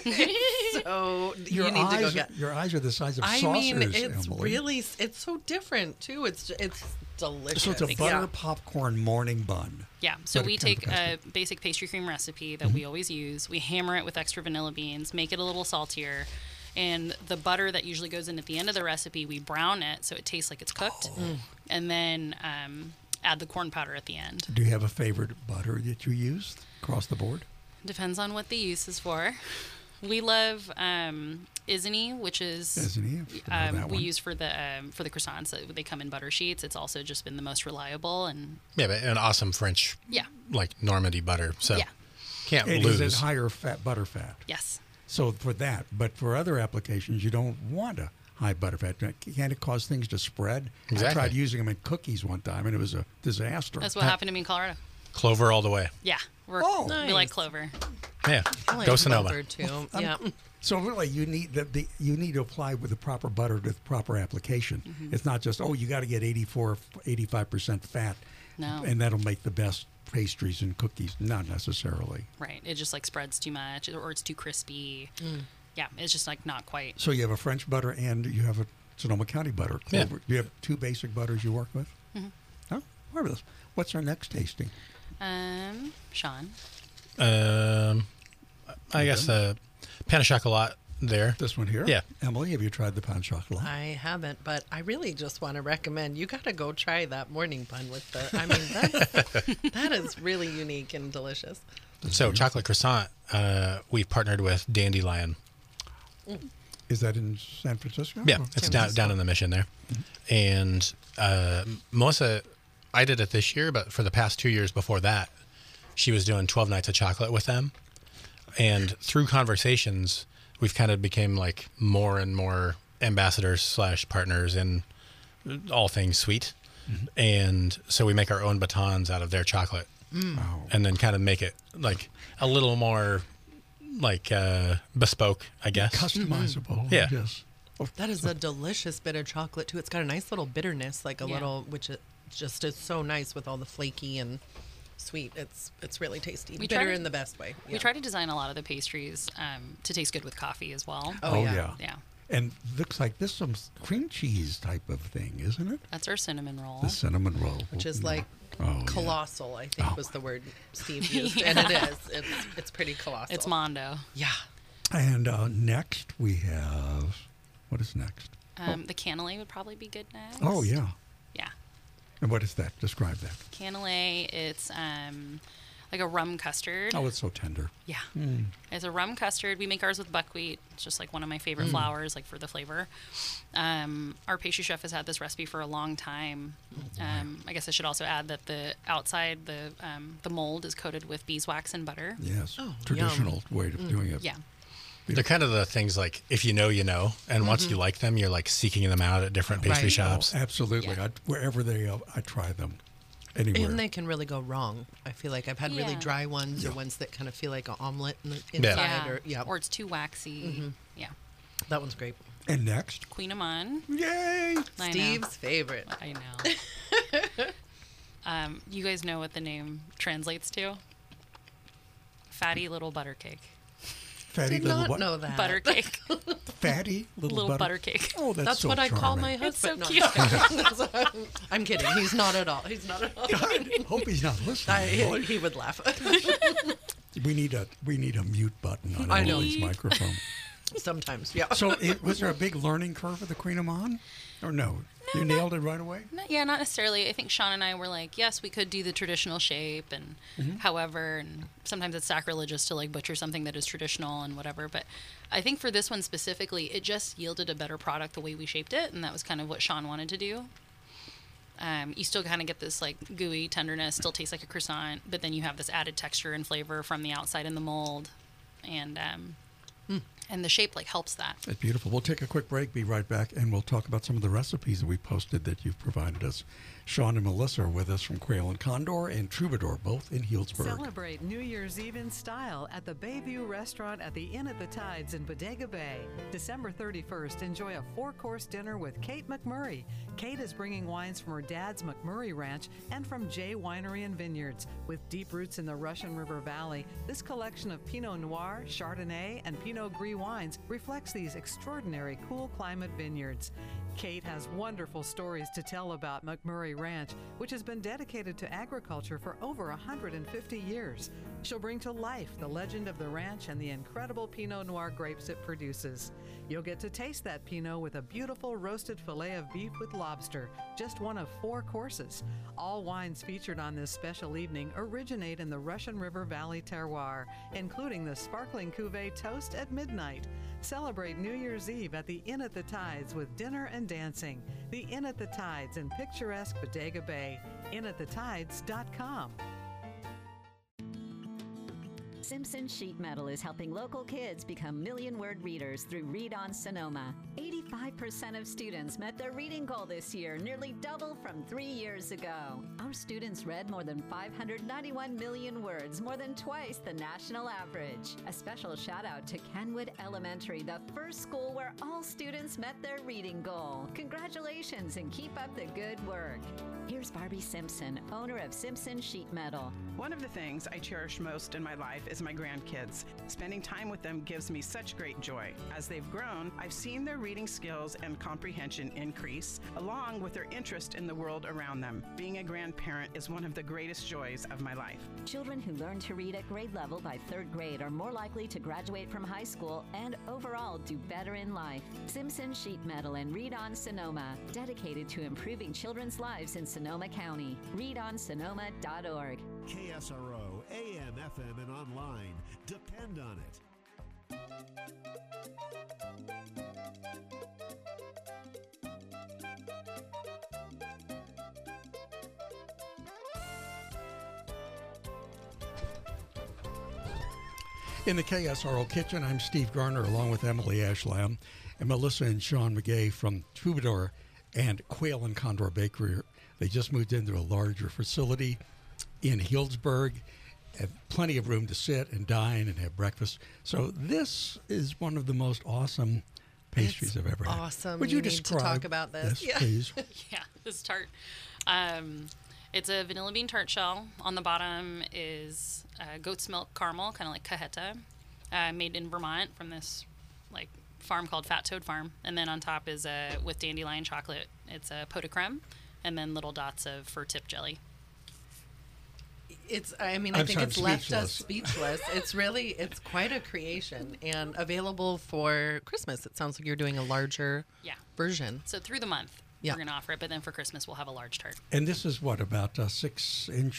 so Your you need to go eyes, get. your eyes are the size of I saucers, mean, it's Emily. really, it's so different too. It's it's delicious. So it's a butter Yeah. popcorn morning bun. Yeah, so Butter- we kind of take a basic pastry cream recipe that we always use. We hammer it with extra vanilla beans, make it a little saltier. And the butter that usually goes in at the end of the recipe, we brown it so it tastes like it's cooked. Oh. And then um, add the corn powder at the end. Do you have a favorite butter that you use across the board? Depends on what the use is for. We love um, Isney, which is Isney, I know um, that we one. use for the um, for the croissants. So they come in butter sheets. It's also just been the most reliable and Yeah, but an awesome French, Yeah. like Normandy butter. So Yeah. can't And lose. is it higher fat butter fat? yes. So for that, but for other applications, you don't want a high butter fat. Can't it cause things to spread? I Exactly. tried using them in cookies one time, and it was a disaster. That's what happened to me in Colorado. Clover all the way. Yeah, we're, Oh. we like Nice. clover. Yeah, I like go Sonoma. clover, too. I'm- Yeah. So really, you need the, the you need to apply with the proper butter to the proper application. Mhm. It's not just oh you got to get eighty-four, eighty-five percent fat, No. and that'll make the best pastries and cookies. Not necessarily. Right. It just like spreads too much or it's too crispy. Mm. Yeah, it's just like not quite. So you have a French butter and you have a Sonoma County butter. Yeah. Clover. You have two basic butters you work with. Mhm. Oh, marvelous. What's our next tasting? Um, Sean. Um, I guess uh, pan of chocolat there. This one here? Yeah. Emily, have you tried the pan chocolat? I haven't, but I really just want to recommend you got to go try that morning bun with the. I mean, that's, that is really unique and delicious. So chocolate croissant, uh, we've partnered with Dandelion. Is that in San Francisco? Yeah, Or- it's down down in the Mission there. And uh, Melissa, I did it this year, but for the past two years before that, she was doing twelve nights of chocolate with them. And through conversations, we've kind of became like more and more ambassadors slash partners in all things sweet. And so we make our own batons out of their chocolate. Mm. And then kind of make it like a little more like uh, bespoke, I guess. Customizable. Yeah. Yes. That is a delicious bit of chocolate too. It's got a nice little bitterness, like a Yeah. little, which it just is so nice with all the flaky and sweet. It's it's really tasty. We try Bitter to- in the best way. We Yeah. try to design a lot of the pastries um, to taste good with coffee as well. Oh, Oh, yeah. yeah. Yeah. And looks like this some cream cheese type of thing, isn't it? That's our cinnamon roll. The cinnamon roll. Which is like Oh, yeah. colossal, I think Oh. was the word Steve used, Yeah. and it is. It's it's pretty colossal. It's Mondo. Yeah. And uh, next we have, what is next? Um, The cannelé would probably be good next. Oh, yeah. Yeah. And what is that? Describe that. Cannelé, it's um, like a rum custard. Oh, it's so tender. Yeah. Mm. It's a rum custard. We make ours with buckwheat. It's just like one of my favorite Mm. flours, like for the flavor. Um, our pastry chef has had this recipe for a long time. Um, I guess I should also add that the outside, the um, the mold is coated with beeswax and butter. Yes. Oh, Traditional yum. way of doing it. Yeah. They're kind of the things like if you know, you know, and once Mm-hmm. you like them, you're like seeking them out at different pastry Right. shops. Oh, absolutely. Yeah. I, wherever they are, I try them. Anywhere. And they can really go wrong. I feel like I've had really Yeah. dry ones or Yeah. ones that kind of feel like an omelet in the Yeah. inside. Yeah. Or, yeah. Or it's too waxy. Mhm. Yeah. That one's great. And next, Queen Amman. yay! I know. Steve's favorite. I know. um, you guys know what the name translates to? Fatty little butter cake. Fatty Did little not what? know that. Butter cake. Fatty little, Little butter, butter cake. Oh, that's, That's so what I call my charming. It's so husband. No, cute. I'm kidding. I'm kidding. He's not at all. He's not at all. God, hope he's not listening. I, really. he, he would laugh. We need a we need a mute button on I know. Emily's microphone. Sometimes, yeah. So, it, was there a big learning curve for the Queen Amman, or no? You nailed it right away. No, yeah, not necessarily. I think Sean and I were like, yes, we could do the traditional shape, and Mhm. however, and sometimes it's sacrilegious to like butcher something that is traditional and whatever. But I think for this one specifically, it just yielded a better product the way we shaped it, and that was kind of what Sean wanted to do. Um, you still kind of get this like gooey tenderness, still tastes like a croissant, but then you have this added texture and flavor from the outside in the mold, and um, Mm. and the shape like helps that. That's beautiful. We'll take a quick break, be right back, and we'll talk about some of the recipes that we posted that you've provided us. Sean and Melissa are with us from Quail and Condor and Troubadour, both in Healdsburg. Celebrate New Year's Eve in style at the Bayview Restaurant at the Inn at the Tides in Bodega Bay. December thirty-first, enjoy a four-course dinner with Kate McMurray. Kate is bringing wines from her dad's McMurray Ranch and from Jay Winery and Vineyards. With deep roots in the Russian River Valley, this collection of Pinot Noir, Chardonnay, and Pinot Gris wines reflects these extraordinary cool climate vineyards. Kate has wonderful stories to tell about McMurray Ranch, which has been dedicated to agriculture for over one hundred fifty years. She'll bring to life the legend of the ranch and the incredible Pinot Noir grapes it produces. You'll get to taste that Pinot with a beautiful roasted filet of beef with lobster, just one of four courses. All wines featured on this special evening originate in the Russian River Valley terroir, including the sparkling cuvee Toast at Midnight. Celebrate New Year's Eve at the Inn at the Tides with dinner and dancing. The Inn at the Tides in picturesque Bodega Bay. inn at the tides dot com. Simpson Sheet Metal is helping local kids become million-word readers through Read on Sonoma. eighty-five percent of students met their reading goal this year, nearly double from three years ago. Our students read more than five hundred ninety-one million words, more than twice the national average. A special shout-out to Kenwood Elementary, the first school where all students met their reading goal. Congratulations and keep up the good work. Here's Barbie Simpson, owner of Simpson Sheet Metal. One of the things I cherish most in my life is my grandkids. Spending time with them gives me such great joy. As they've grown, I've seen their reading skills and comprehension increase, along with their interest in the world around them. Being a grandparent is one of the greatest joys of my life. Children who learn to read at grade level by third grade are more likely to graduate from high school and overall do better in life. Simpson Sheet Metal and Read on Sonoma, dedicated to improving children's lives in Sonoma County. read on sonoma dot org. K S R O, A M, F M, and online. Depend on it. In the K S R O kitchen, I'm Steve Garner along with Emily Ashlam and Melissa and Sean McGay from Troubadour and Quail and Condor Bakery. They just moved into a larger facility in Healdsburg, have plenty of room to sit and dine and have breakfast. So this is one of the most awesome pastries It's I've ever had. awesome. Would You you, need to describe talk about this. Yes, Yeah. please. Yeah, this tart. Um, it's a vanilla bean tart shell. On the bottom is uh, goat's milk caramel, kind of like cajeta, uh, made in Vermont from this like farm called Fat Toad Farm. And then on top is uh, with dandelion chocolate. It's a pot de creme, and then little dots of fir tip jelly. It's, I mean, I I'm think sorry, it's I'm left us speechless. speechless. It's really, it's quite a creation and available for Christmas. It sounds like you're doing a larger Yeah. version. So through the month, Yeah. we're going to offer it, but then for Christmas, we'll have a large tart. And this is what, about a six inch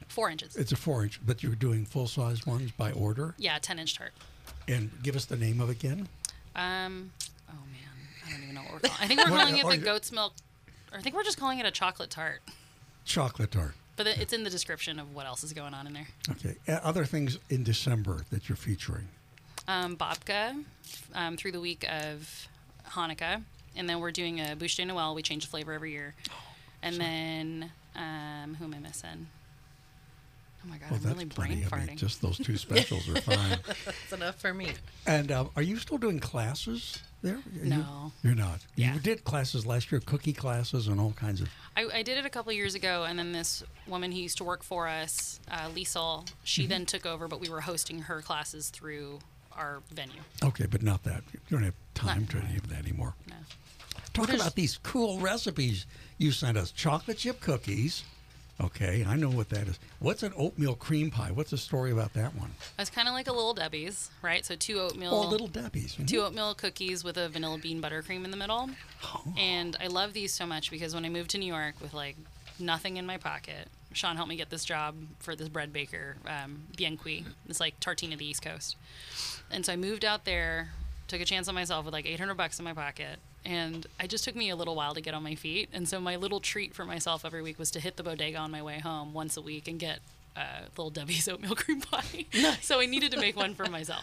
Four inches. It's a four inch, but you're doing full size ones by order. Yeah, ten inch tart. And give us the name of it again. Um, oh man, I don't even know what we're calling. I think we're What- calling it or the you- goat's milk. Or I think we're just calling it a chocolate tart. Chocolate tart. But it- it's in the description of what else is going on in there. Okay. Uh, other things in December that you're featuring. Um, babka um, through the week of Hanukkah, and then we're doing a bouche de Noël. We change the flavor every year, and then um, who am I missing? Oh my god, Well, I'm that's really plenty. brain I mean, farting. just those two specials are fine. That's enough for me. And uh, are you still doing classes there? Are you- No. You're not. Yeah. You did classes last year, cookie classes and all kinds of. I, I did it a couple years ago, and then this woman who used to work for us, uh, Liesel, she Mhm. then took over, but we were hosting her classes through our venue. Okay, but not that. You don't have time to any of that anymore. No. Talk What is- about these cool recipes you sent us. Chocolate chip cookies. Okay, I know what that is. What's an oatmeal cream pie? What's the story about that one? It's kind of like a Little Debbie's, right? So two oatmeal. Oh, Little Debbie's. Mhm. Two oatmeal cookies with a vanilla bean buttercream in the middle. And I love these so much because when I moved to New York with like nothing in my pocket, Sean helped me get this job for this bread baker, um, Bienqui. It's like tartine of the East Coast. And so I moved out there, took a chance on myself with like eight hundred bucks in my pocket. And it just took me a little while to get on my feet. And so my little treat for myself every week was to hit the bodega on my way home once a week and get uh, Little Debbie's oatmeal cream pie. So I needed to make one for myself.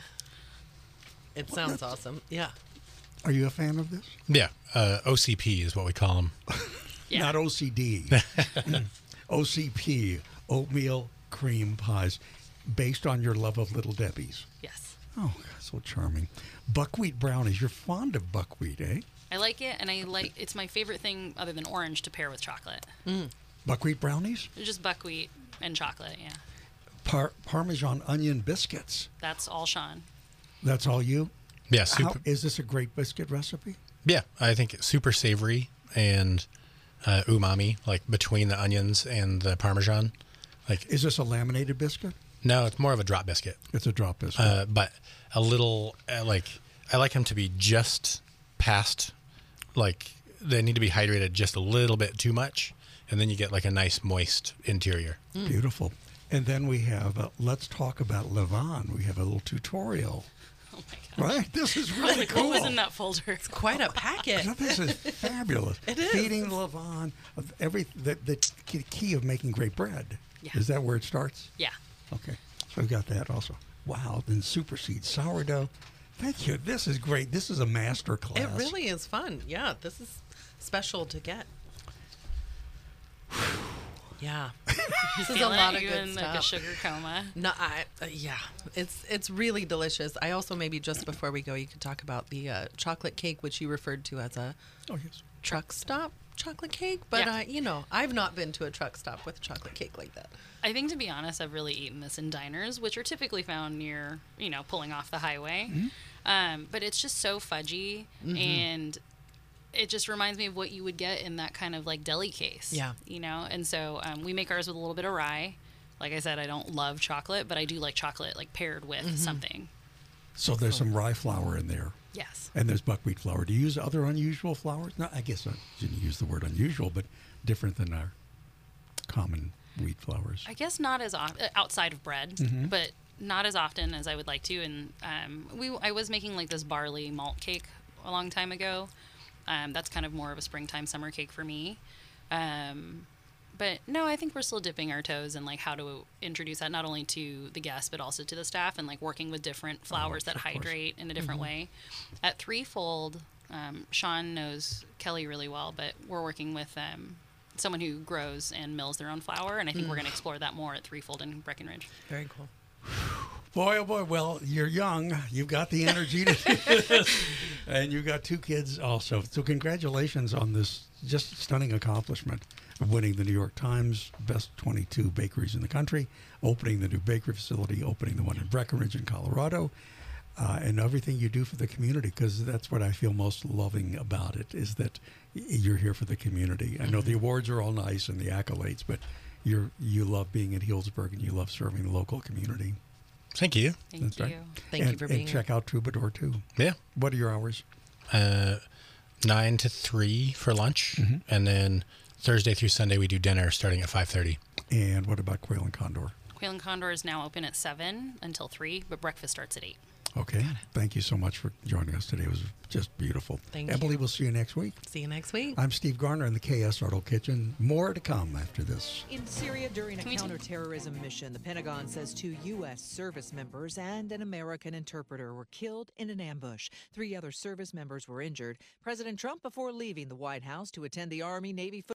It sounds awesome. Yeah. Are you a fan of this? Yeah, uh, O C P is what we call them. Not O C D. O C P, oatmeal cream pies, based on your love of Little Debbie's. Yes. Oh, so charming. Buckwheat brownies. You're fond of buckwheat, eh? I like it, and I like it's my favorite thing other than orange to pair with chocolate. Buckwheat brownies? It's just buckwheat and chocolate, yeah. Par- Parmesan onion biscuits. That's all Sean. That's all you? Yeah, How, super. is this a great biscuit recipe? Yeah, I think it's super savory and uh, umami, like between the onions and the Parmesan. Like, is this a laminated biscuit? No, it's more of a drop biscuit. It's a drop biscuit. Uh, but a little, uh, like, I like them to be just past, like, they need to be hydrated just a little bit too much. And then you get like a nice moist interior. Beautiful. And then we have, uh, let's talk about Levan. We have a little tutorial. Oh my Right? This is I was really like, cool. what was in that folder? It's quite a packet. This is fabulous. It is. Feeding Levan of every the, the key of making great bread. Yeah. Is that where it starts? Yeah. Okay. So we got that also. Wow. Then super seed sourdough. Thank you. This is great. This is a master class. It really is fun. Yeah, this is special to get. Yeah, this is a Feeling lot it? of You good in, like, stuff. a sugar coma? No, I, uh, yeah, it's it's really delicious. I also maybe just before we go, you could talk about the uh, chocolate cake, which you referred to as a oh, yes. truck stop chocolate cake. But Yeah. uh, you know, I've not been to a truck stop with a chocolate cake like that. I think, to be honest, I've really eaten this in diners, which are typically found near, you know, pulling off the highway. Mm-hmm. Um, but it's just so fudgy, Mhm. and it just reminds me of what you would get in that kind of like deli case. Yeah. You know, and so um, we make ours with a little bit of rye. Like I said, I don't love chocolate, but I do like chocolate like paired with Mhm. something. So there's some rye flour in there. Yes. And there's buckwheat flour. Do you use other unusual flours? No, I guess I shouldn't use the word unusual, but different than our common wheat flours. I guess not as often outside of bread, Mhm. but not as often as I would like to. And um, we, I was making like this barley malt cake a long time ago. Um, that's kind of more of a springtime summer cake for me. Um, but no, I think we're still dipping our toes in like how to introduce that not only to the guests but also to the staff, and like working with different flours that of course. hydrate in a different Mhm. way. At Threefold, um, Sean knows Kelly really well, but we're working with um, someone who grows and mills their own flour, and I think Mm. we're going to explore that more at Threefold in Breckenridge. Very cool. Boy, oh boy, well, you're young. You've got the energy to do this. And you've got two kids also. So congratulations on this just stunning accomplishment of winning the New York Times Best twenty-two Bakeries in the Country, opening the new bakery facility, opening the one in Breckenridge in Colorado, uh, and everything you do for the community, because that's what I feel most loving about it, is that y- you're here for the community. I know the awards are all nice and the accolades, but you're you love being at Healdsburg and you love serving the local community. Thank you. Thank That's you. right. Thank and, you for and being check out Troubadour too. Yeah. What are your hours? Uh, nine to three for lunch, Mhm. and then Thursday through Sunday we do dinner starting at five thirty. And what about Quail and Condor? Quail and Condor is now open at seven until three, but breakfast starts at eight. Okay. Thank you so much for joining us today. It was just beautiful. Thank Emily, you. we'll see you next week. See you next week. I'm Steve Garner in the K S Arnold Kitchen. More to come after this. In Syria, during a Can we take- counterterrorism mission, the Pentagon says two U S service members and an American interpreter were killed in an ambush. Three other service members were injured. President Trump, before leaving the White House to attend the Army Navy